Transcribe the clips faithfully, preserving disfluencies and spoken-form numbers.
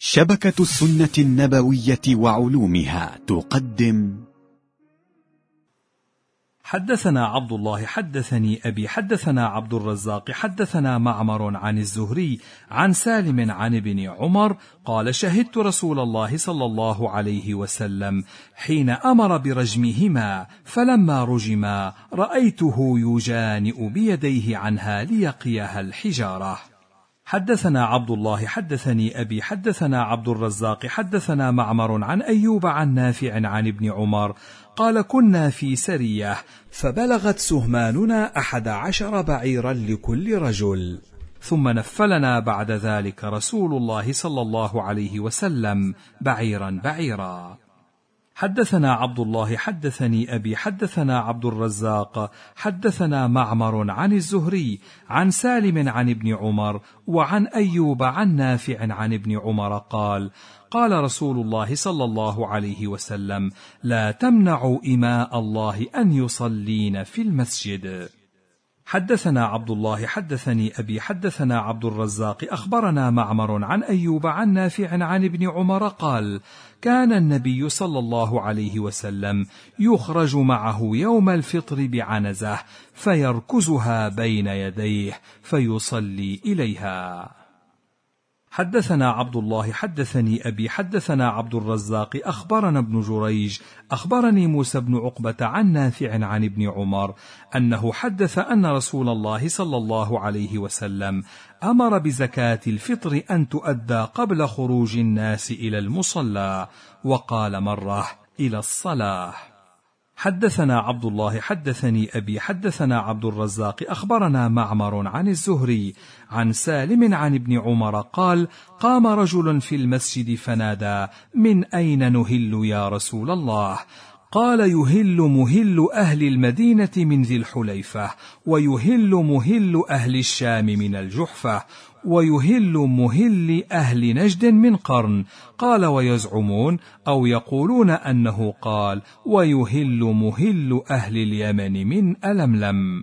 شبكة السنة النبوية وعلومها تقدم. حدثنا عبد الله حدثني أبي حدثنا عبد الرزاق حدثنا معمر عن الزهري عن سالم عن ابن عمر قال: شهدت رسول الله صلى الله عليه وسلم حين أمر برجمهما، فلما رجما رأيته يجانئ بيديه عنها ليقيها الحجارة. حدثنا عبد الله حدثني أبي حدثنا عبد الرزاق حدثنا معمر عن أيوب عن نافع عن ابن عمر قال: كنا في سرية فبلغت سهماننا أحد عشر بعيرا لكل رجل، ثم نفلنا بعد ذلك رسول الله صلى الله عليه وسلم بعيرا بعيرا. حدثنا عبد الله حدثني أبي حدثنا عبد الرزاق حدثنا معمر عن الزهري عن سالم عن ابن عمر وعن أيوب عن نافع عن ابن عمر قال: قال رسول الله صلى الله عليه وسلم: لا تمنعوا إماء الله أن يصلين في المسجد. حدثنا عبد الله حدثني أبي حدثنا عبد الرزاق أخبرنا معمر عن أيوب عن نافع عن ابن عمر قال: كان النبي صلى الله عليه وسلم يخرج معه يوم الفطر بعنزة فيركزها بين يديه فيصلي إليها. حدثنا عبد الله حدثني أبي حدثنا عبد الرزاق أخبرنا ابن جريج أخبرني موسى بن عقبة عن نافع عن ابن عمر أنه حدث أن رسول الله صلى الله عليه وسلم أمر بزكاة الفطر أن تؤدى قبل خروج الناس إلى المصلى، وقال مرة: إلى الصلاة. حدثنا عبد الله حدثني أبي حدثنا عبد الرزاق أخبرنا معمر عن الزهري عن سالم عن ابن عمر قال: قام رجل في المسجد فنادى: من أين نهل يا رسول الله؟ قال: يهل مهل أهل المدينة من ذي الحليفة، ويهل مهل أهل الشام من الجحفة، ويهل مهل أهل نجد من قرن. قال: ويزعمون أو يقولون أنه قال: ويهل مهل أهل اليمن من ألملم.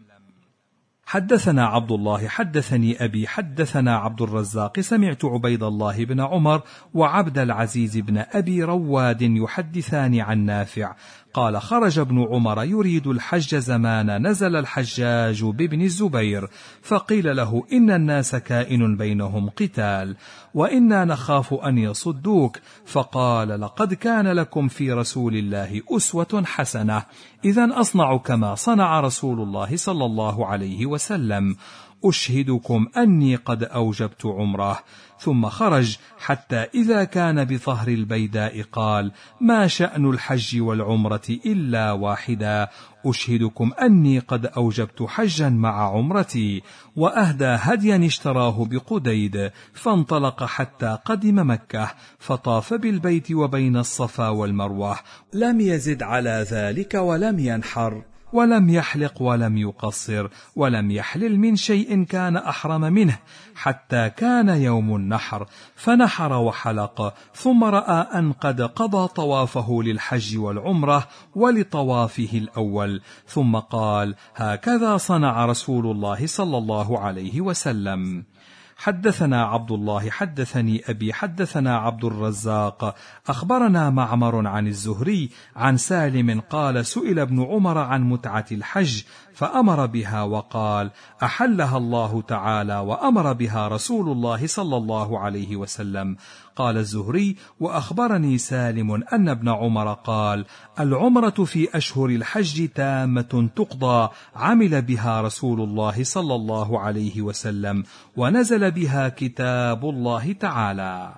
حدثنا عبد الله حدثني أبي حدثنا عبد الرزاق سمعت عبيد الله بن عمر وعبد العزيز بن أبي رواد يحدثان عن نافع قال: خرج ابن عمر يريد الحج زمان نزل الحجاج بابن الزبير، فقيل له: إن الناس كائن بينهم قتال، وإنا نخاف أن يصدوك. فقال: لقد كان لكم في رسول الله أسوة حسنة، إذن أصنع كما صنع رسول الله صلى الله عليه وسلم، أشهدكم أني قد أوجبت عمره. ثم خرج حتى إذا كان بظهر البيداء قال: ما شأن الحج والعمرة إلا واحدا، أشهدكم أني قد أوجبت حجا مع عمرتي. وأهدى هديا اشتراه بقديد، فانطلق حتى قدم مكة، فطاف بالبيت وبين الصفا والمروة، لم يزد على ذلك ولم ينحر ولم يحلق ولم يقصر ولم يحلل من شيء كان أحرم منه حتى كان يوم النحر، فنحر وحلق، ثم رأى أن قد قضى طوافه للحج والعمرة ولطوافه الأول، ثم قال: هكذا صنع رسول الله صلى الله عليه وسلم. حدثنا عبد الله حدثني أبي حدثنا عبد الرزاق أخبرنا معمر عن الزهري عن سالم قال: سئل ابن عمر عن متعة الحج فأمر بها وقال: أحلها الله تعالى وأمر بها رسول الله صلى الله عليه وسلم. قال الزهري: وأخبرني سالم أن ابن عمر قال: العمرة في أشهر الحج تامة تقضى، عمل بها رسول الله صلى الله عليه وسلم، ونزل بها كتاب الله تعالى.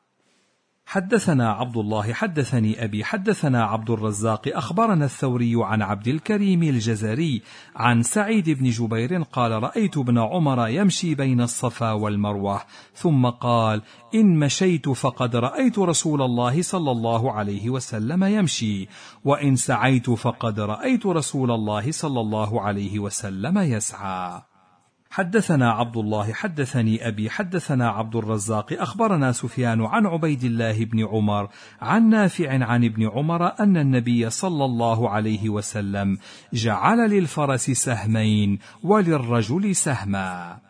حدثنا عبد الله حدثني أبي حدثنا عبد الرزاق أخبرنا الثوري عن عبد الكريم الجزري عن سعيد بن جبير قال: رأيت ابن عمر يمشي بين الصفا والمروة، ثم قال: إن مشيت فقد رأيت رسول الله صلى الله عليه وسلم يمشي، وإن سعيت فقد رأيت رسول الله صلى الله عليه وسلم يسعى. حدثنا عبد الله حدثني أبي حدثنا عبد الرزاق أخبرنا سفيان عن عبيد الله بن عمر عن نافع عن ابن عمر أن النبي صلى الله عليه وسلم جعل للفرس سهمين وللرجل سهما.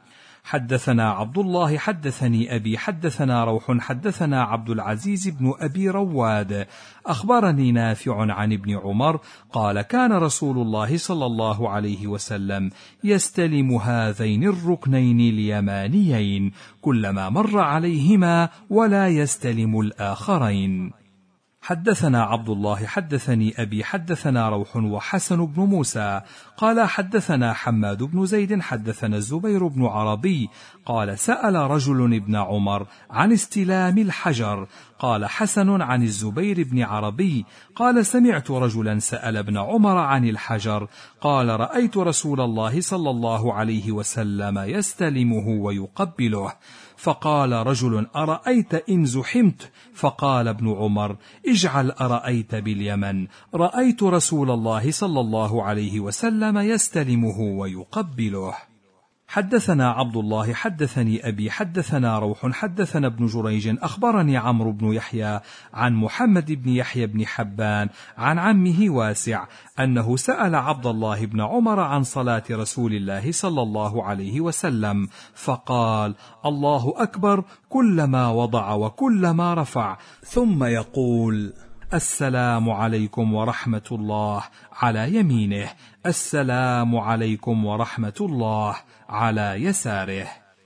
حدثنا عبد الله حدثني أبي حدثنا روح حدثنا عبد العزيز بن أبي رواد أخبرني نافع عن ابن عمر قال كان رسول الله صلى الله عليه وسلم يستلم هذين الركنين اليمانيين كلما مر عليهما ولا يستلم الآخرين. حدثنا عبد الله حدثني أبي حدثنا روح وحسن بن موسى قال حدثنا حماد بن زيد حدثنا الزبير بن عربي قال سأل رجل ابن عمر عن استلام الحجر قال حسن عن الزبير بن عربي قال سمعت رجلا سأل ابن عمر عن الحجر قال رأيت رسول الله صلى الله عليه وسلم يستلمه ويقبله فقال رجل أرأيت إن زحمت فقال ابن عمر اجعل أرأيت باليمن رأيت رسول الله صلى الله عليه وسلم يستلمه ويقبله. حدثنا عبد الله حدثني أبي حدثنا روح حدثنا ابن جريج أخبرني عمرو بن يحيى عن محمد بن يحيى بن حبان عن عمه واسع أنه سأل عبد الله بن عمر عن صلاة رسول الله صلى الله عليه وسلم فقال الله أكبر كلما وضع وكلما رفع ثم يقول السلام عليكم ورحمة الله على يمينه السلام عليكم ورحمة الله على يساره.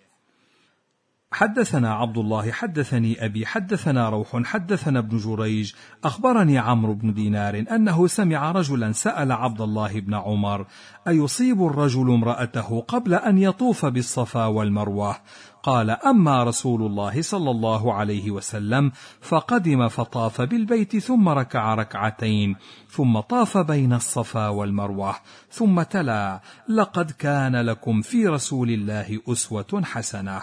حدثنا عبد الله حدثني أبي حدثنا روح حدثنا ابن جريج أخبرني عمرو بن دينار أنه سمع رجلا سأل عبد الله بن عمر أيصيب الرجل امرأته قبل أن يطوف بالصفا والمروة قال أما رسول الله صلى الله عليه وسلم فقدم فطاف بالبيت ثم ركع ركعتين ثم طاف بين الصفا والمروة ثم تلا لقد كان لكم في رسول الله أسوة حسنة.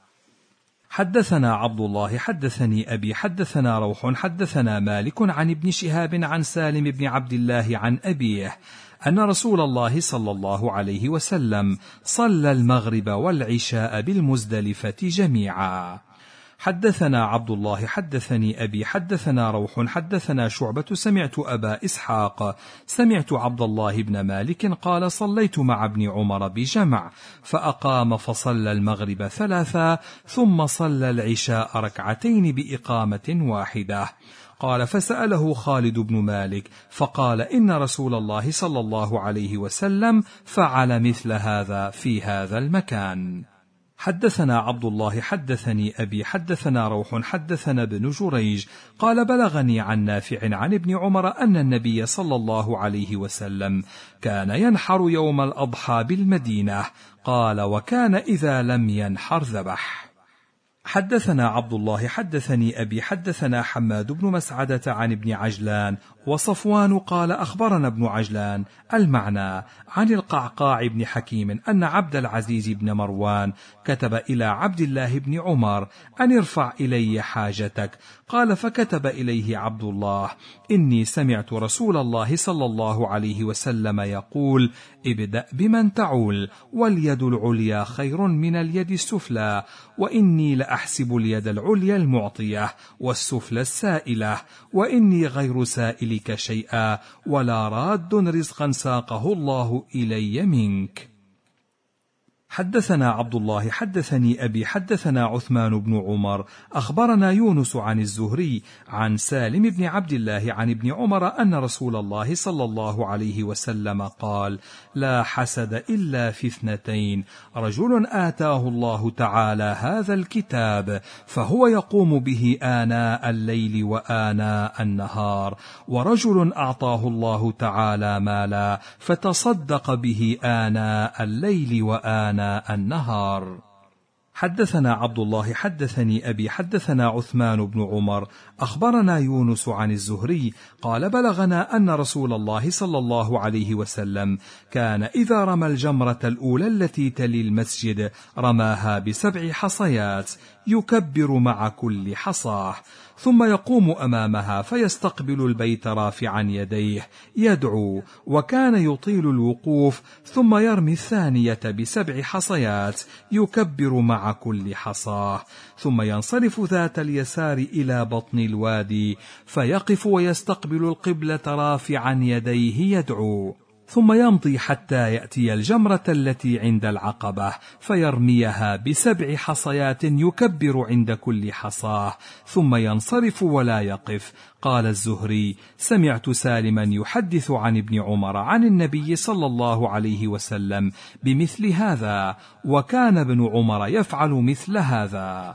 حدثنا عبد الله حدثني أبي حدثنا روح حدثنا مالك عن ابن شهاب عن سالم بن عبد الله عن أبيه أن رسول الله صلى الله عليه وسلم صلى المغرب والعشاء بالمزدلفة جميعا. حدثنا عبد الله حدثني أبي حدثنا روح حدثنا شعبة سمعت أبا إسحاق سمعت عبد الله بن مالك قال صليت مع ابن عمر بجمع فأقام فصلى المغرب ثلاثا ثم صلى العشاء ركعتين بإقامة واحدة. قال فسأله خالد بن مالك فقال إن رسول الله صلى الله عليه وسلم فعل مثل هذا في هذا المكان. حدثنا عبد الله حدثني أبي حدثنا روح حدثنا ابن جريج قال بلغني عن نافع عن ابن عمر أن النبي صلى الله عليه وسلم كان ينحر يوم الأضحى بالمدينة قال وكان إذا لم ينحر ذبح. حدثنا عبد الله حدثني أبي حدثنا حماد بن مسعدة عن ابن عجلان وصفوان قال أخبرنا ابن عجلان المعنى عن القعقاع بن حكيم أن عبد العزيز بن مروان كتب إلى عبد الله بن عمر أن ارفع إلي حاجتك قال فكتب إليه عبد الله إني سمعت رسول الله صلى الله عليه وسلم يقول ابدأ بمن تعول واليد العليا خير من اليد السفلى وإني لأحسب اليد العليا المعطية والسفلى السائلة وإني غير سائلك شيئا ولا راد رزقا ساقه الله إلي منك. حدثنا عبد الله حدثني أبي حدثنا عثمان بن عمر أخبرنا يونس عن الزهري عن سالم بن عبد الله عن ابن عمر أن رسول الله صلى الله عليه وسلم قال لا حسد إلا في اثنتين رجل آتاه الله تعالى هذا الكتاب فهو يقوم به آناء الليل وآناء النهار ورجل أعطاه الله تعالى مالا فتصدق به آناء الليل وآناء النهار. حدثنا عبد الله حدثني أبي حدثنا عثمان بن عمر أخبرنا يونس عن الزهري قال بلغنا أن رسول الله صلى الله عليه وسلم كان إذا رمى الجمرة الأولى التي تلي المسجد رماها بسبع حصيات يكبر مع كل حصاه ثم يقوم أمامها فيستقبل البيت رافعا يديه يدعو وكان يطيل الوقوف ثم يرمي الثانية بسبع حصيات يكبر مع كل حصاه ثم ينصرف ذات اليسار إلى بطن الوادي فيقف ويستقبل القبلة رافعا يديه يدعو ثم يمضي حتى يأتي الجمرة التي عند العقبة فيرميها بسبع حصيات يكبر عند كل حصاه ثم ينصرف ولا يقف. قال الزهري: سمعت سالما يحدث عن ابن عمر عن النبي صلى الله عليه وسلم بمثل هذا، وكان ابن عمر يفعل مثل هذا.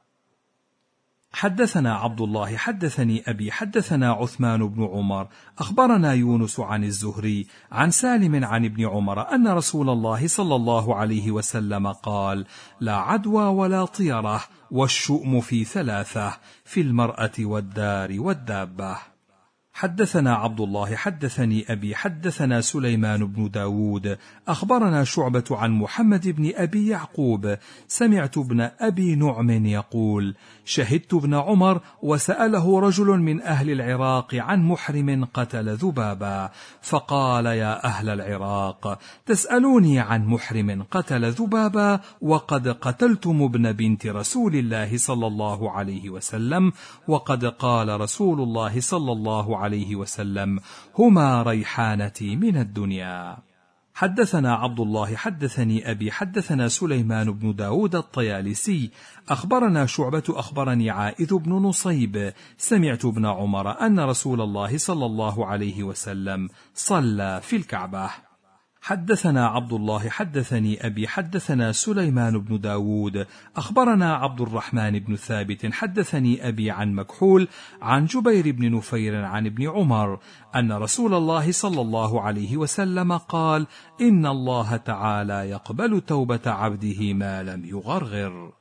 حدثنا عبد الله حدثني أبي حدثنا عثمان بن عمر أخبرنا يونس عن الزهري عن سالم عن ابن عمر أن رسول الله صلى الله عليه وسلم قال: لا عدوى ولا طيرة، والشؤم في ثلاثة: في المرأة والدار والدابة. حدثنا عبد الله حدثني أبي حدثنا سليمان بن داود أخبرنا شعبة عن محمد بن أبي يعقوب سمعت ابن أبي نعم يقول: شهدت ابن عمر وسأله رجل من أهل العراق عن محرم قتل ذبابا، فقال: يا أهل العراق، تسألوني عن محرم قتل ذبابا وقد قتلتم ابن بنت رسول الله صلى الله عليه وسلم، وقد قال رسول الله صلى الله عليه وسلم: هما ريحانتي من الدنيا. حدثنا عبد الله حدثني أبي حدثنا سليمان بن داود الطيالسي أخبرنا شعبة أخبرني عائذ بن نصيب سمعت ابن عمر أن رسول الله صلى الله عليه وسلم صلى في الكعبة. حدثنا عبد الله حدثني أبي حدثنا سليمان بن داود أخبرنا عبد الرحمن بن ثابت حدثني أبي عن مكحول عن جبير بن نفير عن ابن عمر أن رسول الله صلى الله عليه وسلم قال: إن الله تعالى يقبل توبة عبده ما لم يغرغر.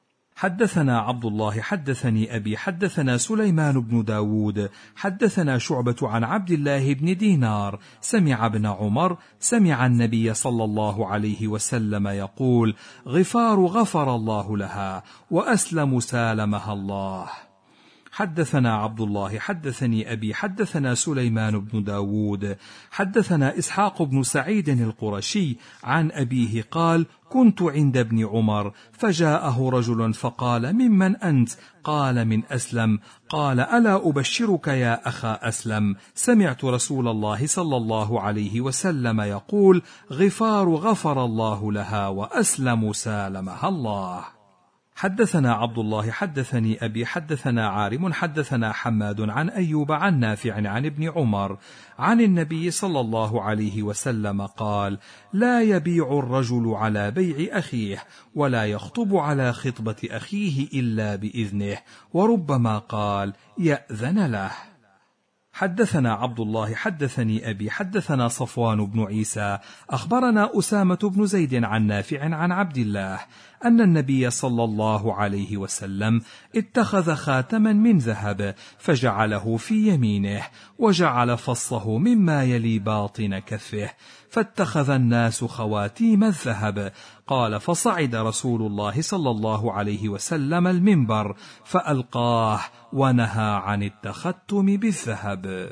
حدثنا عبد الله حدثني أبي حدثنا سليمان بن داود حدثنا شعبة عن عبد الله بن دينار سمع ابن عمر سمع النبي صلى الله عليه وسلم يقول: غفار غفر الله لها، وأسلم سالمها الله. حدثنا عبد الله حدثني أبي حدثنا سليمان بن داود حدثنا إسحاق بن سعيد القرشي عن أبيه قال: كنت عند ابن عمر فجاءه رجل فقال: ممن أنت؟ قال: من أسلم. قال: ألا أبشرك يا أخا أسلم، سمعت رسول الله صلى الله عليه وسلم يقول: غفار غفر الله لها، وأسلم سالمها الله. حدثنا عبد الله حدثني أبي حدثنا عارم حدثنا حماد عن أيوب عن نافع عن ابن عمر عن النبي صلى الله عليه وسلم قال: لا يبيع الرجل على بيع أخيه، ولا يخطب على خطبة أخيه إلا بإذنه، وربما قال: يأذن له. حدثنا عبد الله حدثني أبي حدثنا صفوان بن عيسى أخبرنا أسامة بن زيد عن نافع عن عبد الله أن النبي صلى الله عليه وسلم اتخذ خاتما من ذهب فجعله في يمينه، وجعل فصه مما يلي باطن كفه، فاتخذ الناس خواتيم الذهب. قال: فصعد رسول الله صلى الله عليه وسلم المنبر فألقاه ونهى عن التختم بالذهب.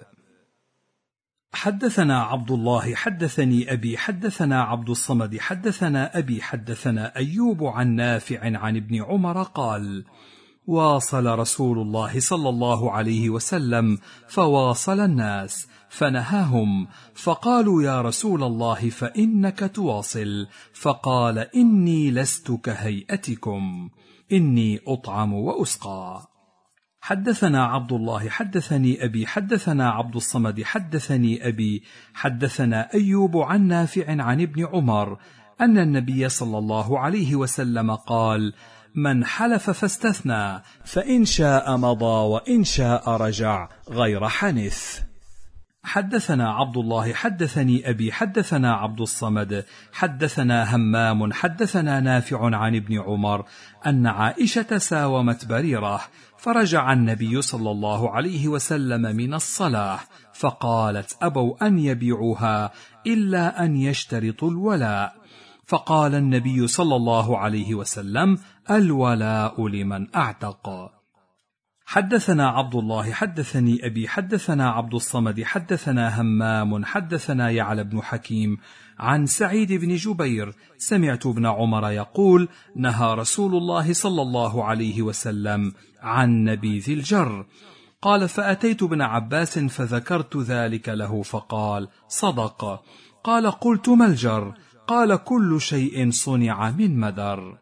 حدثنا عبد الله حدثني أبي حدثنا عبد الصمد حدثنا أبي حدثنا أيوب عن نافع عن ابن عمر قال: واصل رسول الله صلى الله عليه وسلم فواصل الناس فنهاهم، فقالوا: يا رسول الله فإنك تواصل. فقال: إني لست كهيئتكم، إني أطعم وأسقى. حدثنا عبد الله حدثني أبي حدثنا عبد الصمد حدثني أبي حدثنا أيوب عن نافع عن ابن عمر أن النبي صلى الله عليه وسلم قال: من حلف فاستثنى فإن شاء مضى وإن شاء رجع غير حنث. حدثنا عبد الله حدثني أبي حدثنا عبد الصمد حدثنا همام حدثنا نافع عن ابن عمر أن عائشة ساومت بريرة، فرجع النبي صلى الله عليه وسلم من الصلاة فقالت: أبوا أن يبيعوها إلا أن يشترطوا الولاء. فقال النبي صلى الله عليه وسلم: الولاء لمن أعتق. حدثنا عبد الله حدثني أبي حدثنا عبد الصمد حدثنا همام حدثنا يعلى بن حكيم عن سعيد بن جبير سمعت ابن عمر يقول: نهى رسول الله صلى الله عليه وسلم عن نبيذ الجر. قال: فأتيت ابن عباس فذكرت ذلك له فقال: صدق. قال: قلت: ما الجر؟ قال: كل شيء صنع من مدر.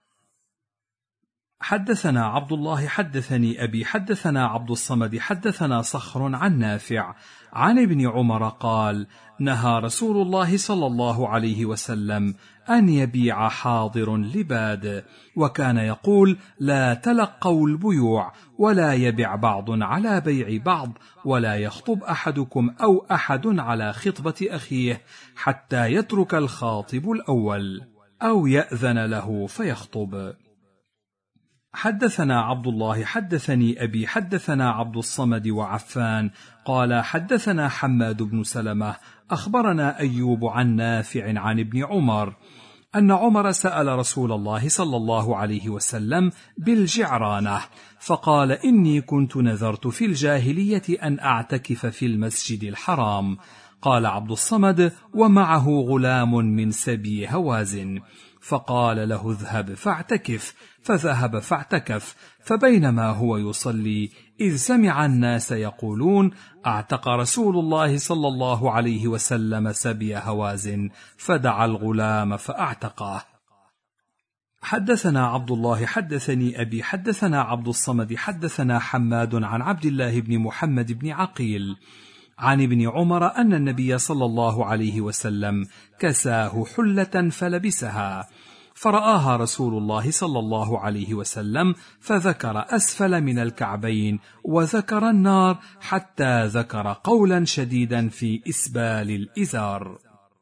حدثنا عبد الله حدثني أبي حدثنا عبد الصمد حدثنا صخر عن نافع عن ابن عمر قال: نهى رسول الله صلى الله عليه وسلم أن يبيع حاضر لباد، وكان يقول: لا تلقوا البيوع، ولا يبع بعض على بيع بعض، ولا يخطب أحدكم أو أحد على خطبة أخيه حتى يترك الخاطب الأول أو يأذن له فيخطب. حدثنا عبد الله حدثني أبي حدثنا عبد الصمد وعفان قال: حدثنا حماد بن سلمة أخبرنا أيوب عن نافع عن ابن عمر أن عمر سأل رسول الله صلى الله عليه وسلم بالجعرانة، فقال: إني كنت نذرت في الجاهلية أن أعتكف في المسجد الحرام. قال عبد الصمد: ومعه غلام من سبي هوازن، فقال له: اذهب فاعتكف، فذهب فاعتكف، فبينما هو يصلي إذ سمع الناس يقولون: اعتق رسول الله صلى الله عليه وسلم سبي هوازن، فدعا الغلام فاعتقه. حدثنا عبد الله حدثني أبي حدثنا عبد الصمد حدثنا حماد عن عبد الله بن محمد بن عقيل عن ابن عمر أن النبي صلى الله عليه وسلم كساه حلة فلبسها، فرآها رسول الله صلى الله عليه وسلم فذكر أسفل من الكعبين وذكر النار حتى ذكر قولا شديدا في إسبال الإزار.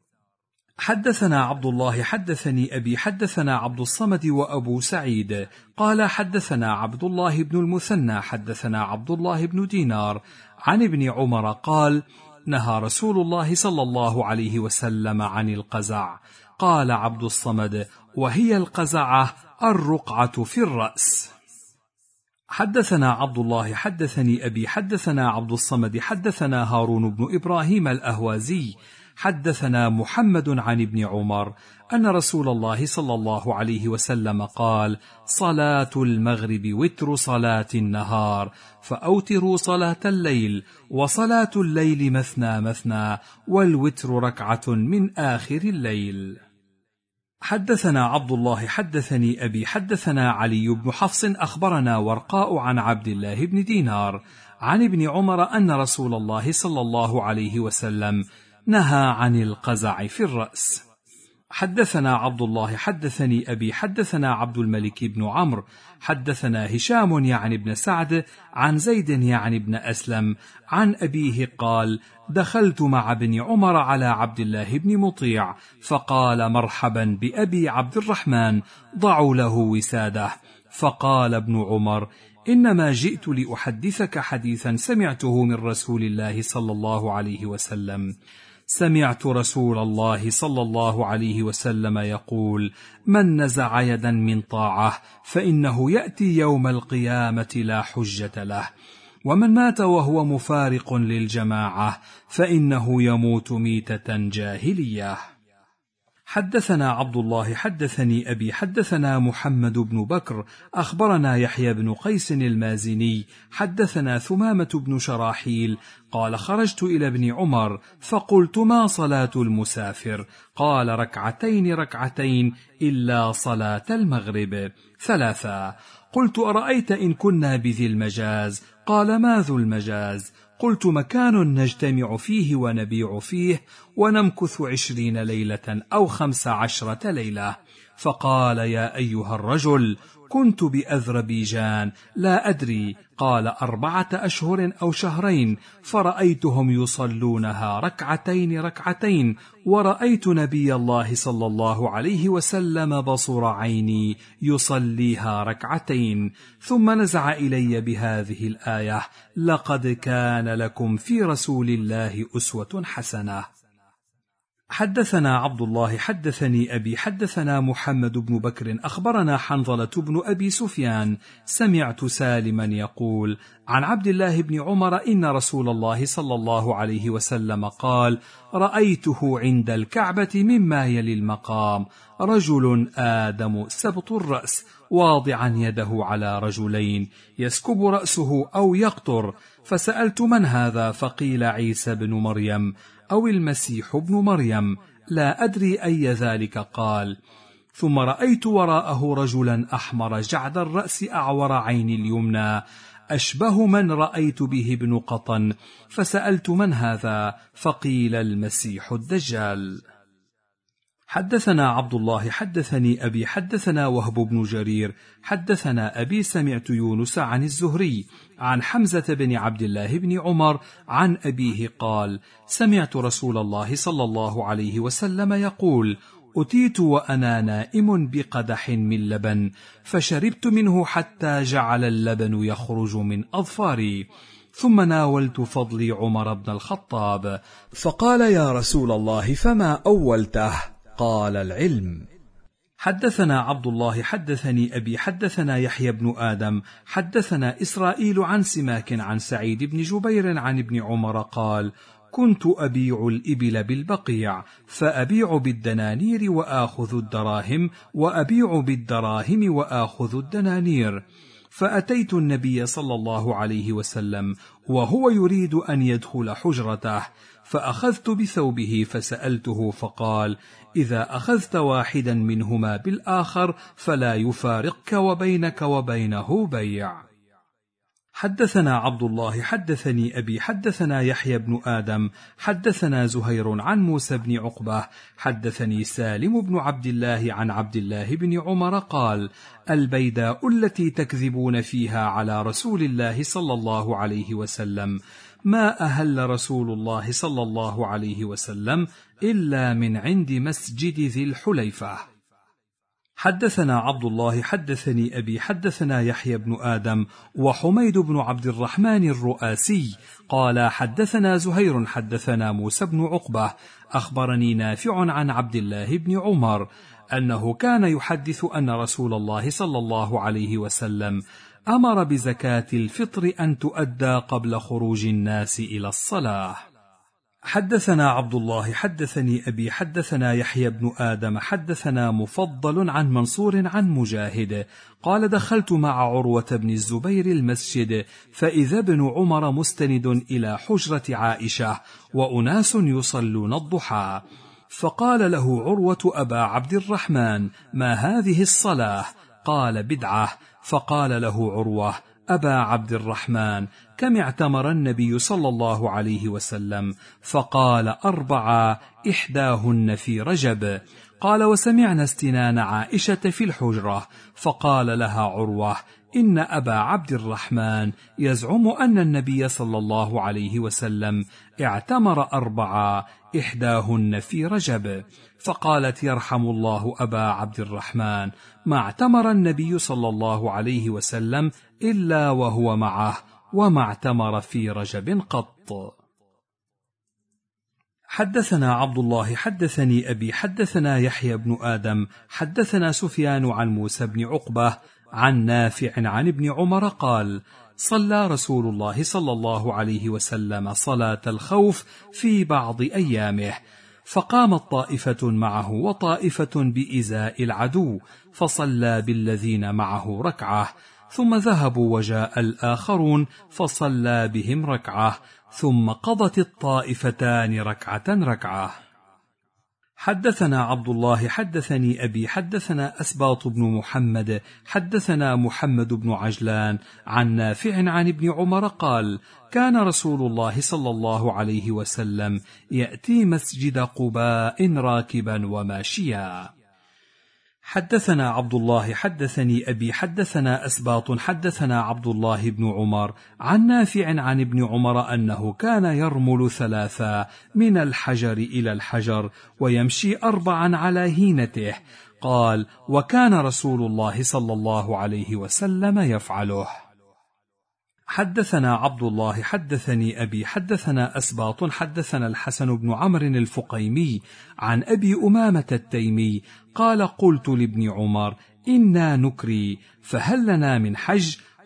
حدثنا عبد الله حدثني أبي حدثنا عبد الصمد وأبو سعيد قال: حدثنا عبد الله بن المثنى حدثنا عبد الله بن دينار عن ابن عمر قال: نهى رسول الله صلى الله عليه وسلم عن القزع. قال عبد الصمد: وهي القزعة الرقعة في الرأس. حدثنا عبد الله حدثني أبي حدثنا عبد الصمد حدثنا هارون بن إبراهيم الأهوازي حدثنا محمد عن ابن عمر أن رسول الله صلى الله عليه وسلم قال: صلاة المغرب وتر صلاة النهار، فأوتروا صلاة الليل، وصلاة الليل مثنى مثنى، والوتر ركعة من آخر الليل. حدثنا عبد الله حدثني أبي حدثنا علي بن حفص أخبرنا ورقاء عن عبد الله بن دينار عن ابن عمر أن رسول الله صلى الله عليه وسلم نهى عن القزع في الرأس. حدثنا عبد الله حدثني أبي حدثنا عبد الملك بن عمرو حدثنا هشام يعني بن سعد عن زيد يعني بن أسلم عن أبيه قال: دخلت مع ابن عمر على عبد الله بن مطيع، فقال: مرحبا بأبي عبد الرحمن، ضعوا له وساده. فقال ابن عمر: إنما جئت لأحدثك حديثا سمعته من رسول الله صلى الله عليه وسلم. سمعت رسول الله صلى الله عليه وسلم يقول: من نزع يدا من طاعة فإنه يأتي يوم القيامة لا حجة له، ومن مات وهو مفارق للجماعة فإنه يموت ميتة جاهلية. حدثنا عبد الله حدثني أبي حدثنا محمد بن بكر أخبرنا يحيى بن قيس المازني حدثنا ثمامة بن شراحيل قال: خرجت إلى ابن عمر فقلت: ما صلاة المسافر؟ قال: ركعتين ركعتين إلا صلاة المغرب ثلاثة. قلت: أرأيت إن كنا بذي المجاز؟ قال: ما ذو المجاز؟ قلت: مكان نجتمع فيه ونبيع فيه ونمكث عشرين ليلة أو خمس عشرة ليلة. فقال: يا أيها الرجل، كنت بأذربيجان لا أدري. قال: أربعة أشهر أو شهرين، فرأيتهم يصلونها ركعتين ركعتين، ورأيت نبي الله صلى الله عليه وسلم بصر عيني يصليها ركعتين، ثم نزع إلي بهذه الآية: لقد كان لكم في رسول الله أسوة حسنة. حدثنا عبد الله حدثني أبي حدثنا محمد بن بكر أخبرنا حنظلة بن أبي سفيان سمعت سالما يقول عن عبد الله بن عمر إن رسول الله صلى الله عليه وسلم قال: رأيته عند الكعبة مما يلي المقام رجل آدم سبط الرأس واضعا يده على رجلين يسكب رأسه أو يقطر، فسألت: من هذا؟ فقيل: عيسى بن مريم. أو المسيح ابن مريم، لا أدري أي ذلك قال. ثم رأيت وراءه رجلا أحمر جعد الرأس أعور عين اليمنى، أشبه من رأيت به ابن قطن، فسألت من هذا؟ فقيل المسيح الدجال. حدثنا عبد الله حدثني أبي حدثنا وهب بن جرير حدثنا أبي سمعت يونس عن الزهري عن حمزة بن عبد الله بن عمر عن أبيه قال: سمعت رسول الله صلى الله عليه وسلم يقول: أتيت وأنا نائم بقدح من لبن، فشربت منه حتى جعل اللبن يخرج من أظفاري، ثم ناولت فضلي عمر بن الخطاب، فقال: يا رسول الله فما أولته؟ قال: العلم. حدثنا عبد الله حدثني أبي حدثنا يحيى بن آدم حدثنا إسرائيل عن سماك عن سعيد بن جبير عن ابن عمر قال: كنت أبيع الإبل بالبقيع، فأبيع بالدنانير وآخذ الدراهم، وأبيع بالدراهم وآخذ الدنانير، فأتيت النبي صلى الله عليه وسلم وهو يريد أن يدخل حجرته، فأخذت بثوبه فسألته فقال: إذا أخذت واحدا منهما بالآخر فلا يفارقك وبينك وبينه بيع. حدثنا عبد الله حدثني أبي حدثنا يحيى بن آدم حدثنا زهير عن موسى بن عقبة حدثني سالم بن عبد الله عن عبد الله بن عمر قال: البيداء التي تكذبون فيها على رسول الله صلى الله عليه وسلم ما أهل رسول الله صلى الله عليه وسلم إلا من عند مسجد ذي الحليفة. حدثنا عبد الله حدثني أبي حدثنا يحيى بن آدم وحميد بن عبد الرحمن الرؤاسي قال: حدثنا زهير حدثنا موسى بن عقبة أخبرني نافع عن عبد الله بن عمر أنه كان يحدث أن رسول الله صلى الله عليه وسلم أمر بزكاة الفطر أن تؤدى قبل خروج الناس إلى الصلاة. حدثنا عبد الله حدثني أبي حدثنا يحيى بن آدم حدثنا مفضل عن منصور عن مجاهد قال: دخلت مع عروة بن الزبير المسجد، فإذا ابن عمر مستند إلى حجرة عائشة وأناس يصلون الضحى، فقال له عروة: أبا عبد الرحمن، ما هذه الصلاة؟ قال: بدعة. فقال له عروة: أبا عبد الرحمن، كم اعتمر النبي صلى الله عليه وسلم؟ فقال: أربعة، إحداهن في رجب. قال: وسمعنا استنان عائشة في الحجرة. فقال لها عروة: إن أبا عبد الرحمن يزعم أن النبي صلى الله عليه وسلم اعتمر أربعة، إحداهن في رجب. فقالت: يرحم الله أبا عبد الرحمن، ما اعتمر النبي صلى الله عليه وسلم إلا وهو معه، وما اعتمر في رجب قط. حدثنا عبد الله حدثني أبي حدثنا يحيى بن آدم حدثنا سفيان عن موسى بن عقبة عن نافع عن ابن عمر قال: صلى رسول الله صلى الله عليه وسلم صلاة الخوف في بعض أيامه، فقامت طائفة معه وطائفة بإزاء العدو، فصلى بالذين معه ركعة، ثم ذهبوا وجاء الآخرون فصلى بهم ركعة، ثم قضت الطائفتان ركعة ركعة. حدثنا عبد الله حدثني أبي حدثنا أسباط بن محمد حدثنا محمد بن عجلان عن نافع عن ابن عمر قال: كان رسول الله صلى الله عليه وسلم يأتي مسجد قباء راكبا وماشيا. حدثنا عبد الله حدثني أبي حدثنا أسباط حدثنا عبد الله بن عمر عن نافع عن ابن عمر أنه كان يرمل ثلاثا من الحجر إلى الحجر ويمشي أربعا على هينته. قال: وكان رسول الله صلى الله عليه وسلم يفعله. حدثنا عبد الله حدثني أبي حدثنا أسباط حدثنا الحسن بن عمرو الفقيمي عن أبي أمامة التيمي قال: قلت لابن عمر: إنا نكري، فهل لنا من حج؟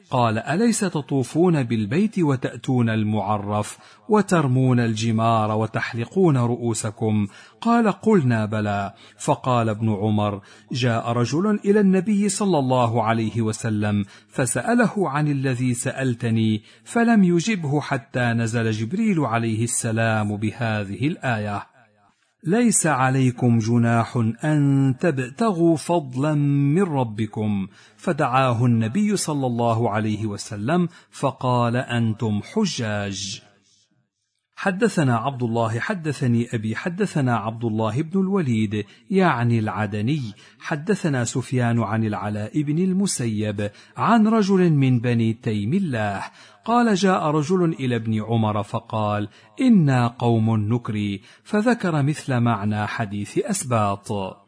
قال: أليس تطوفون بالبيت وتأتون المعرف وترمون الجمار وتحلقون رؤوسكم؟ قال: قلنا بلى. فقال ابن عمر: جاء رجل إلى النبي صلى الله عليه وسلم فسأله عن الذي سألتني، فلم يجبه حتى نزل جبريل عليه السلام بهذه الآية: ليس عليكم جناح أن تبتغوا فضلا من ربكم. فدعاه النبي صلى الله عليه وسلم فقال: أنتم حجاج. حدثنا عبد الله حدثني أبي حدثنا عبد الله بن الوليد يعني العدني حدثنا سفيان عن العلاء بن المسيب عن رجل من بني تيم الله قال: جاء رجل إلى ابن عمر فقال: إنا قوم نكري، فذكر مثل معنى حديث أسباط.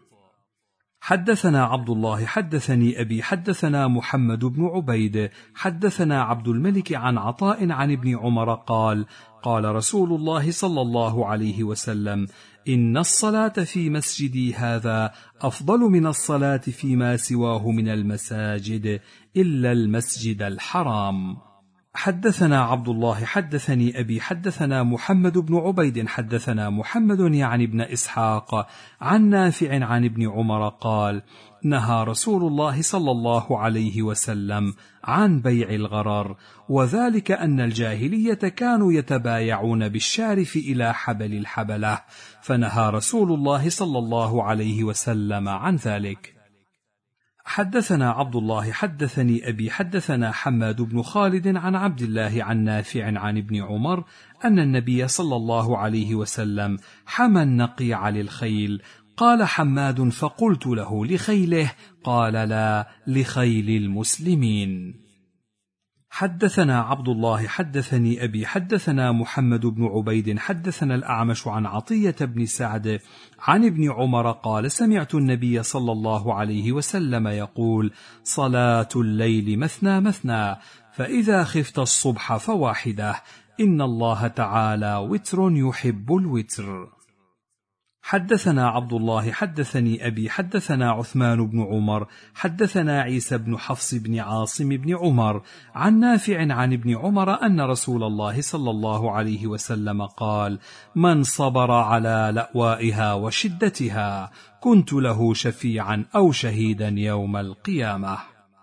حدثنا عبد الله حدثني أبي حدثنا محمد بن عبيد حدثنا عبد الملك عن عطاء عن ابن عمر قال: قال رسول الله صلى الله عليه وسلم: إن الصلاة في مسجدي هذا أفضل من الصلاة فيما سواه من المساجد إلا المسجد الحرام. حدثنا عبد الله حدثني أبي حدثنا محمد بن عبيد حدثنا محمد يعني ابن إسحاق عن نافع عن ابن عمر قال: نهى رسول الله صلى الله عليه وسلم عن بيع الغرر، وذلك أن الجاهلية كانوا يتبايعون بالشارف إلى حبل الحبلة، فنهى رسول الله صلى الله عليه وسلم عن ذلك. حدثنا عبد الله حدثني أبي حدثنا حماد بن خالد عن عبد الله عن نافع عن ابن عمر أن النبي صلى الله عليه وسلم حمى النقيع للخيل. قال حماد: فقلت له: لخيله؟ قال: لا، لخيل المسلمين. حدثنا عبد الله حدثني أبي حدثنا محمد بن عبيد حدثنا الأعمش عن عطية بن سعد عن ابن عمر قال: سمعت النبي صلى الله عليه وسلم يقول: صلاة الليل مثنى مثنى، فإذا خفت الصبح فواحدة، إن الله تعالى وتر يحب الوتر. حدثنا عبد الله حدثني أبي حدثنا عثمان بن عمر حدثنا عيسى بن حفص بن عاصم بن عمر عن نافع عن ابن عمر أن رسول الله صلى الله عليه وسلم قال: من صبر على لأوائها وشدتها كنت له شفيعا أو شهيدا يوم القيامة.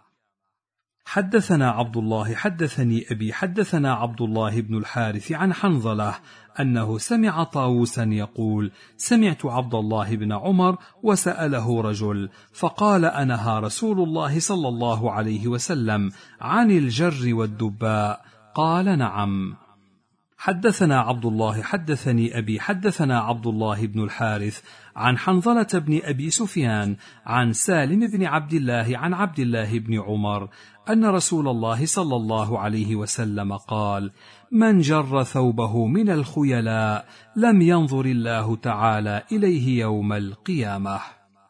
حدثنا عبد الله حدثني أبي حدثنا عبد الله بن الحارث عن حنظلة أنه سمع طاووسا يقول: سمعت عبد الله بن عمر وسأله رجل فقال: أنهى رسول الله صلى الله عليه وسلم عن الجر والدباء؟ قال: نعم. حدثنا عبد الله حدثني أبي حدثنا عبد الله بن الحارث عن حنظلة بن أبي سفيان عن سالم بن عبد الله عن عبد الله بن عمر أن رسول الله صلى الله عليه وسلم قال: من جر ثوبه من الخيلاء لم ينظر الله تعالى إليه يوم القيامة.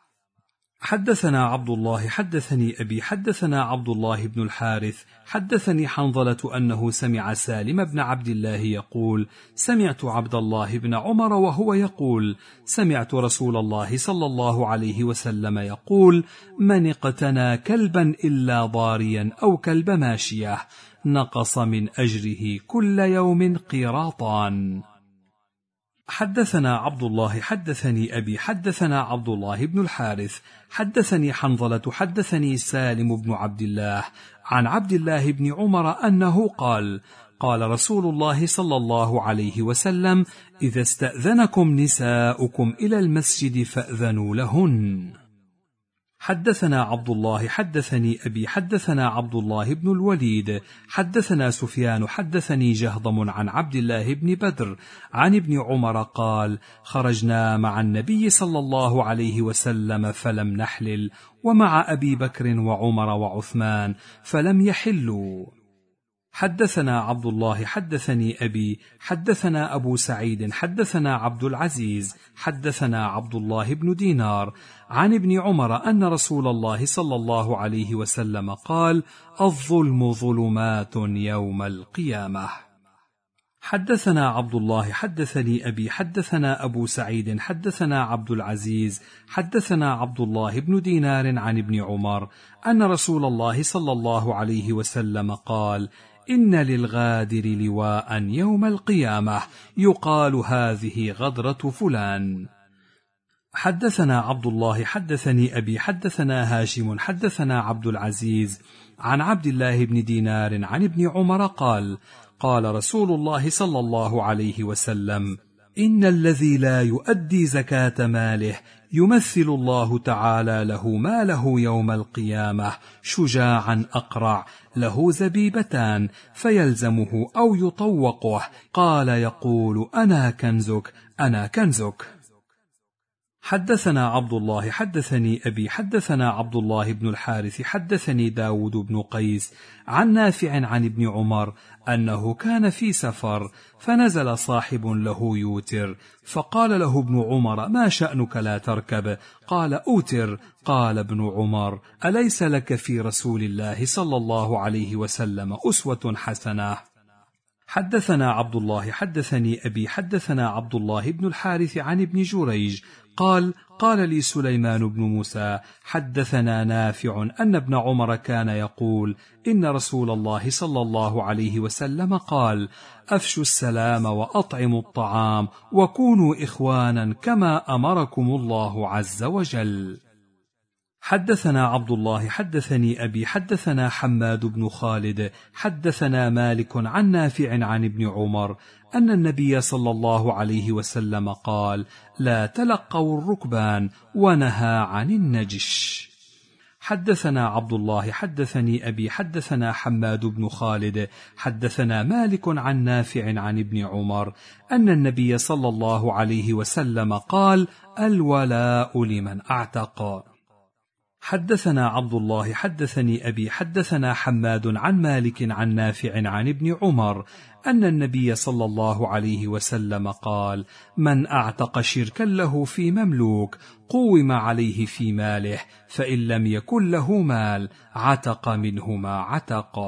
حدثنا عبد الله حدثني أبي حدثنا عبد الله بن الحارث حدثني حنظلة أنه سمع سالم بن عبد الله يقول: سمعت عبد الله بن عمر وهو يقول: سمعت رسول الله صلى الله عليه وسلم يقول: من اقتنى كلبا إلا ضاريا أو كلب ماشية نقص من أجره كل يوم قيراطان. حدثنا عبد الله حدثني أبي حدثنا عبد الله بن الحارث حدثني حنظلة حدثني سالم بن عبد الله عن عبد الله بن عمر أنه قال: قال رسول الله صلى الله عليه وسلم: إذا استأذنكم نساؤكم إلى المسجد فأذنوا لهن. حدثنا عبد الله حدثني أبي حدثنا عبد الله بن الوليد حدثنا سفيان حدثني جهضم عن عبد الله بن بدر عن ابن عمر قال: خرجنا مع النبي صلى الله عليه وسلم فلم نحلل، ومع أبي بكر وعمر وعثمان فلم يحلوا. حدثنا عبد الله حدثني أبي حدثنا أبو سعيد حدثنا عبد العزيز حدثنا عبد الله بن دينار عن ابن عمر أن رسول الله صلى الله عليه وسلم قال: الظلم ظلمات يوم القيامة. حدثنا عبد الله حدثني أبي حدثنا أبو سعيد حدثنا عبد العزيز حدثنا عبد الله بن دينار عن ابن عمر أن رسول الله صلى الله عليه وسلم قال: إن للغادر لواء يوم القيامة يقال هذه غدرة فلان. حدثنا عبد الله حدثني أبي حدثنا هاشم حدثنا عبد العزيز عن عبد الله بن دينار عن ابن عمر قال: قال رسول الله صلى الله عليه وسلم: إن الذي لا يؤدي زكاة ماله يمثل الله تعالى له ماله يوم القيامة شجاعا أقرع له زبيبتان فيلزمه أو يطوقه، قال يقول: أنا كنزك أنا كنزك. حدثنا عبد الله حدثني أبي حدثنا عبد الله بن الحارث حدثني داود بن قيس عن نافع عن ابن عمر أنه كان في سفر فنزل صاحب له يوتر، فقال له ابن عمر: ما شأنك لا تركب؟ قال: أوتر. قال ابن عمر: أليس لك في رسول الله صلى الله عليه وسلم أسوة حسنة؟ حدثنا عبد الله حدثني أبي حدثنا عبد الله بن الحارث عن ابن جريج قال: قال لي سليمان بن موسى: حدثنا نافع أن ابن عمر كان يقول: إن رسول الله صلى الله عليه وسلم قال: أفشوا السلام وأطعموا الطعام وكونوا إخوانا كما أمركم الله عز وجل. حدثنا عبد الله حدثني أبي حدثنا حماد بن خالد حدثنا مالك عن نافع عن ابن عمر أن النبي صلى الله عليه وسلم قال: لا تلقوا الركبان، ونهى عن النجش. حدثنا عبد الله حدثني أبي حدثنا حماد بن خالد حدثنا مالك عن نافع عن ابن عمر أن النبي صلى الله عليه وسلم قال: الولاء لمن أعتق. حدثنا عبد الله حدثني أبي حدثنا حماد عن مالك عن نافع عن ابن عمر أن النبي صلى الله عليه وسلم قال: من أعتق شركا له في مملوك قوم عليه في ماله، فإن لم يكن له مال عتق منه ما عتق.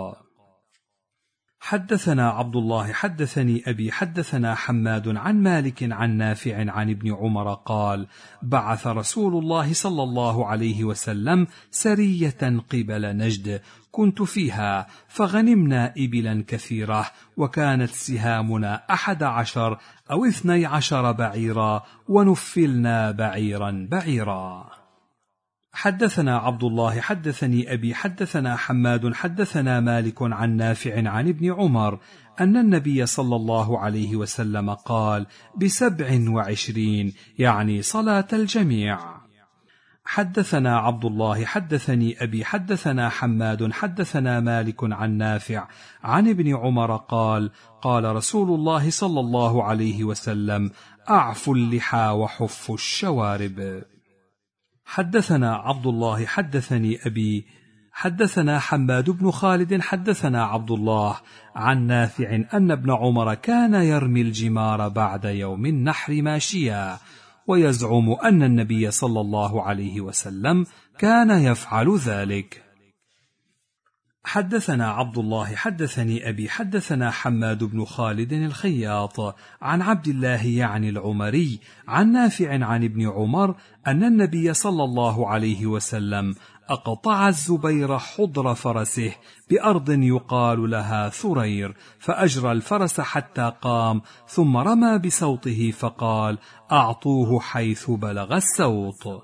حدثنا عبد الله حدثني أبي حدثنا حماد عن مالك عن نافع عن ابن عمر قال: بعث رسول الله صلى الله عليه وسلم سرية قبل نجد كنت فيها، فغنمنا إبلا كثيرة، وكانت سهامنا أحد عشر أو اثني عشر بعيرا، ونفلنا بعيرا بعيرا. حدثنا عبد الله حدثني أبي حدثنا حماد حدثنا مالك عن نافع عن ابن عمر أن النبي صلى الله عليه وسلم قال: بسبع وعشرين، يعني صلاة الجميع. حدثنا عبد الله حدثني أبي حدثنا حماد حدثنا مالك عن نافع عن ابن عمر قال: قال رسول الله صلى الله عليه وسلم: أعفوا اللحى وحفوا الشوارب. حدثنا عبد الله حدثني أبي حدثنا حماد بن خالد حدثنا عبد الله عن نافع أن ابن عمر كان يرمي الجمار بعد يوم النحر ماشيا، ويزعم أن النبي صلى الله عليه وسلم كان يفعل ذلك. حدثنا عبد الله حدثني أبي حدثنا حماد بن خالد الخياط عن عبد الله يعني العمري عن نافع عن ابن عمر أن النبي صلى الله عليه وسلم أقطع الزبير حضر فرسه بأرض يقال لها ثرير، فأجرى الفرس حتى قام، ثم رمى بسوطه فقال: أعطوه حيث بلغ السوط.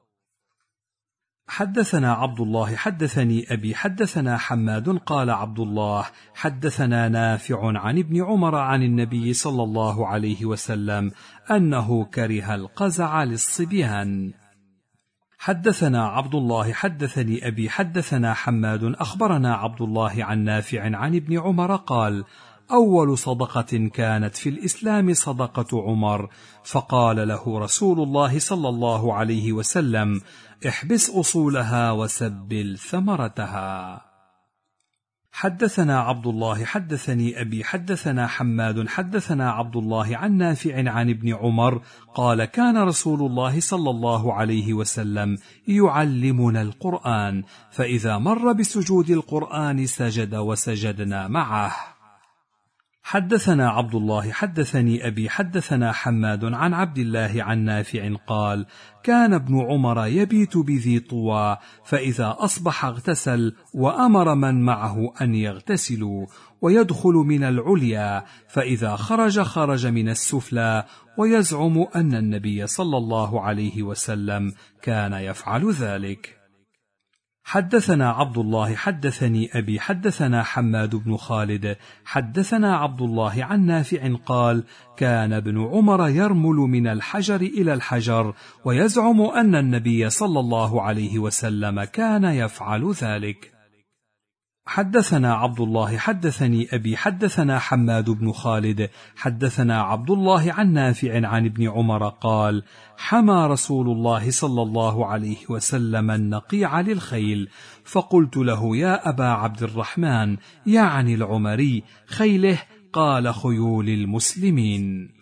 حدثنا عبد الله حدثني أبي حدثنا حماد قال عبد الله حدثنا نافع عن ابن عمر عن النبي صلى الله عليه وسلم أنه كره القزع للصبيان. حدثنا عبد الله حدثني أبي حدثنا حماد أخبرنا عبد الله عن نافع عن ابن عمر قال: أول صدقة كانت في الإسلام صدقة عمر، فقال له رسول الله صلى الله عليه وسلم: احبس أصولها وسبل ثمرتها. حدثنا عبد الله حدثني أبي حدثنا حماد حدثنا عبد الله عن نافع عن ابن عمر قال: كان رسول الله صلى الله عليه وسلم يعلمنا القرآن، فإذا مر بسجود القرآن سجد وسجدنا معه. حدثنا عبد الله حدثني أبي حدثنا حماد عن عبد الله عن نافع قال: كان ابن عمر يبيت بذي طوى، فإذا أصبح اغتسل، وأمر من معه أن يغتسلوا، ويدخل من العليا، فإذا خرج خرج من السفلى، ويزعم أن النبي صلى الله عليه وسلم كان يفعل ذلك. حدثنا عبد الله حدثني أبي حدثنا حماد بن خالد حدثنا عبد الله عن نافع قال: كان ابن عمر يرمل من الحجر إلى الحجر، ويزعم أن النبي صلى الله عليه وسلم كان يفعل ذلك. حدثنا عبد الله حدثني أبي حدثنا حماد بن خالد حدثنا عبد الله عن نافع عن ابن عمر قال: حمى رسول الله صلى الله عليه وسلم النقيع للخيل، فقلت له: يا أبا عبد الرحمن، يعني العمري، خيله؟ قال: خيول المسلمين.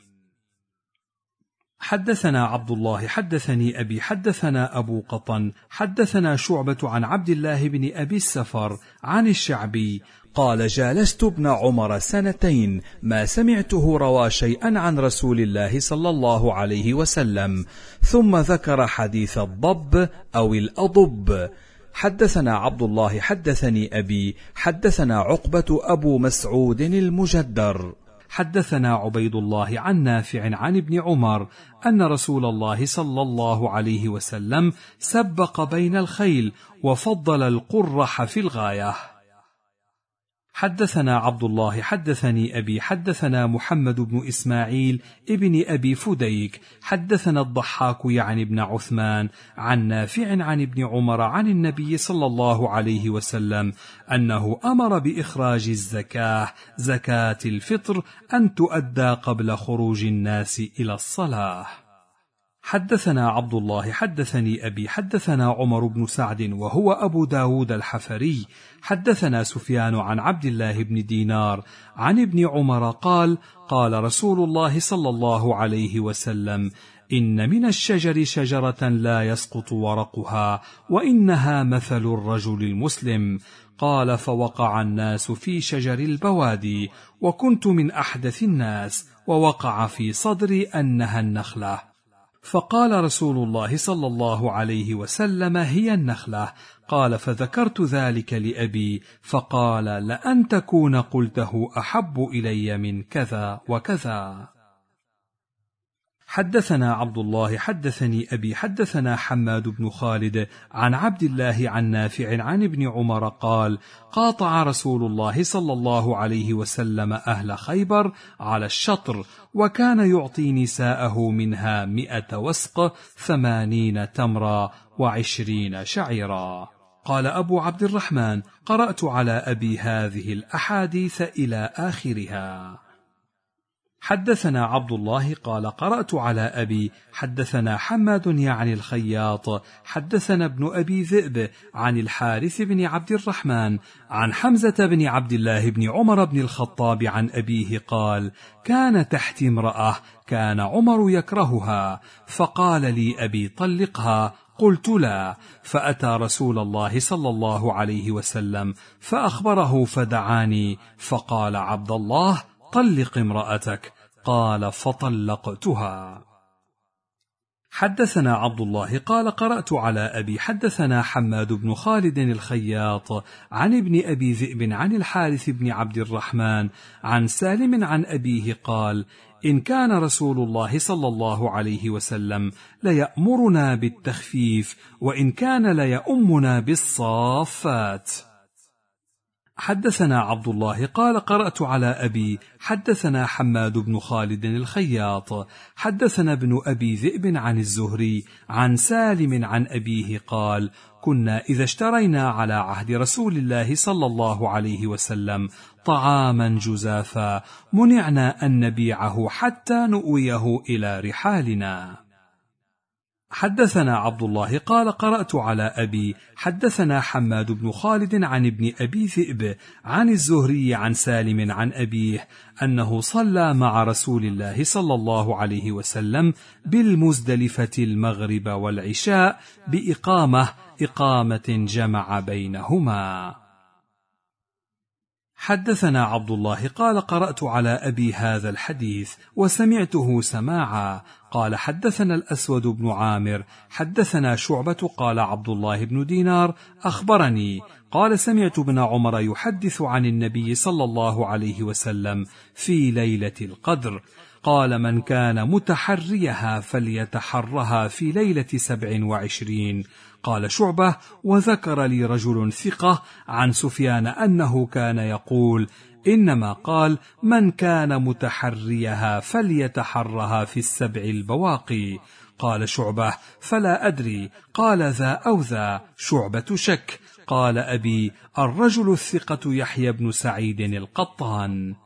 حدثنا عبد الله حدثني أبي حدثنا أبو قطن حدثنا شعبة عن عبد الله بن أبي السفر عن الشعبي قال: جالست ابن عمر سنتين ما سمعته روى شيئا عن رسول الله صلى الله عليه وسلم، ثم ذكر حديث الضب أو الأضب. حدثنا عبد الله حدثني أبي حدثنا عقبة أبو مسعود المجدر حدثنا عبيد الله عن نافع عن ابن عمر أن رسول الله صلى الله عليه وسلم سبق بين الخيل وفضل القرح في الغاية. حدثنا عبد الله حدثني أبي حدثنا محمد بن إسماعيل ابن أبي فديك حدثنا الضحاك يعني ابن عثمان عن نافع عن ابن عمر عن النبي صلى الله عليه وسلم أنه أمر بإخراج الزكاة زكاة الفطر أن تؤدى قبل خروج الناس إلى الصلاة. حدثنا عبد الله حدثني أبي حدثنا عمر بن سعد وهو أبو داود الحفري حدثنا سفيان عن عبد الله بن دينار عن ابن عمر قال: قال رسول الله صلى الله عليه وسلم: إن من الشجر شجرة لا يسقط ورقها، وإنها مثل الرجل المسلم. قال: فوقع الناس في شجر البوادي، وكنت من أحدث الناس، ووقع في صدري أنها النخلة. فقال رسول الله صلى الله عليه وسلم: هي النخلة. قال: فذكرت ذلك لأبي، فقال: لأن تكون قلته أحب إلي من كذا وكذا. حدثنا عبد الله حدثني أبي حدثنا حماد بن خالد عن عبد الله عن نافع عن ابن عمر قال: قاطع رسول الله صلى الله عليه وسلم أهل خيبر على الشطر، وكان يعطي نساءه منها مئة وسق ثمانين تمرا وعشرين شعيرا. قال أبو عبد الرحمن: قرأت على أبي هذه الأحاديث إلى آخرها. حدثنا عبد الله قال: قرأت على أبي حدثنا حماد يعني الخياط حدثنا ابن أبي ذئب عن الحارث بن عبد الرحمن عن حمزة بن عبد الله بن عمر بن الخطاب عن أبيه قال: كان تحتي امرأة كان عمر يكرهها، فقال لي أبي: طلقها. قلت: لا. فأتى رسول الله صلى الله عليه وسلم فأخبره فدعاني، فقال: عبد الله، طلق امرأتك. قال: فطلقتها. حدثنا عبد الله قال: قرأت على أبي حدثنا حماد بن خالد الخياط عن ابن أبي ذئب عن الحارث بن عبد الرحمن عن سالم عن أبيه قال: إن كان رسول الله صلى الله عليه وسلم ليأمرنا بالتخفيف، وإن كان ليؤمنا بالصافات. حدثنا عبد الله قال: قرأت على أبي حدثنا حماد بن خالد الخياط حدثنا ابن أبي ذئب عن الزهري عن سالم عن أبيه قال: كنا إذا اشترينا على عهد رسول الله صلى الله عليه وسلم طعاما جزافا منعنا أن نبيعه حتى نؤويه إلى رحالنا. حدثنا عبد الله قال: قرأت على أبي حدثنا حماد بن خالد عن ابن أبي ذئب عن الزهري عن سالم عن أبيه أنه صلى مع رسول الله صلى الله عليه وسلم بالمزدلفة المغرب والعشاء بإقامة إقامة جمع بينهما. حدثنا عبد الله قال قرأت على أبي هذا الحديث وسمعته سماعا. قال حدثنا الأسود بن عامر حدثنا شعبة قال عبد الله بن دينار أخبرني قال سمعت ابن عمر يحدث عن النبي صلى الله عليه وسلم في ليلة القدر قال من كان متحريها فليتحرها في ليلة سبع وعشرين. قال شعبة وذكر لي رجل ثقة عن سفيان أنه كان يقول إنما قال من كان متحريها فليتحرها في السبع البواقي. قال شعبة فلا أدري قال ذا أو ذا. شعبة شك. قال أبي الرجل الثقة يحيى بن سعيد القطان.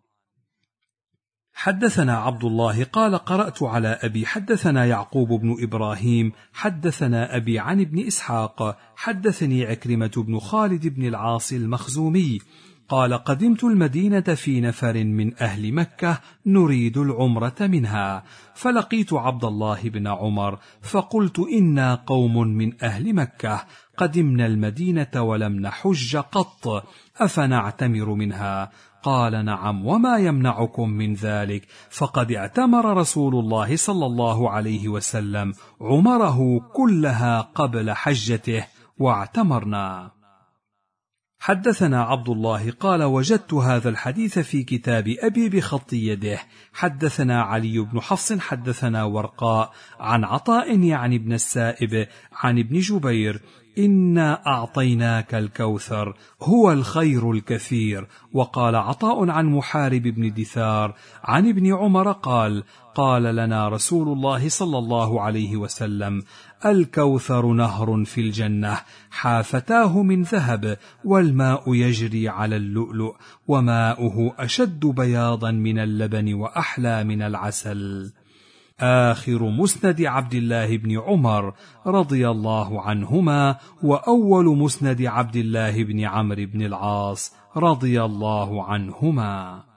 حدثنا عبد الله قال قرأت على أبي حدثنا يعقوب بن إبراهيم حدثنا أبي عن ابن إسحاق حدثني عكرمة بن خالد بن العاص المخزومي قال قدمت المدينة في نفر من أهل مكة نريد العمرة منها، فلقيت عبد الله بن عمر فقلت إنا قوم من أهل مكة قدمنا المدينة ولم نحج قط أفنعتمر منها؟ قال نعم وما يمنعكم من ذلك، فقد اعتمر رسول الله صلى الله عليه وسلم عمره كلها قبل حجته واعتمرنا. حدثنا عبد الله قال وجدت هذا الحديث في كتاب أبي بخط يده. حدثنا علي بن حفص حدثنا ورقاء عن عطاء يعني ابن السائب عن ابن جبير إنا أعطيناك الكوثر هو الخير الكثير. وقال عطاء عن محارب بن دثار عن ابن عمر قال قال لنا رسول الله صلى الله عليه وسلم الكوثر نهر في الجنة حافتاه من ذهب والماء يجري على اللؤلؤ وماؤه أشد بياضا من اللبن وأحلى من العسل. آخر مسند عبد الله بن عمر رضي الله عنهما وأول مسند عبد الله بن عمرو بن العاص رضي الله عنهما.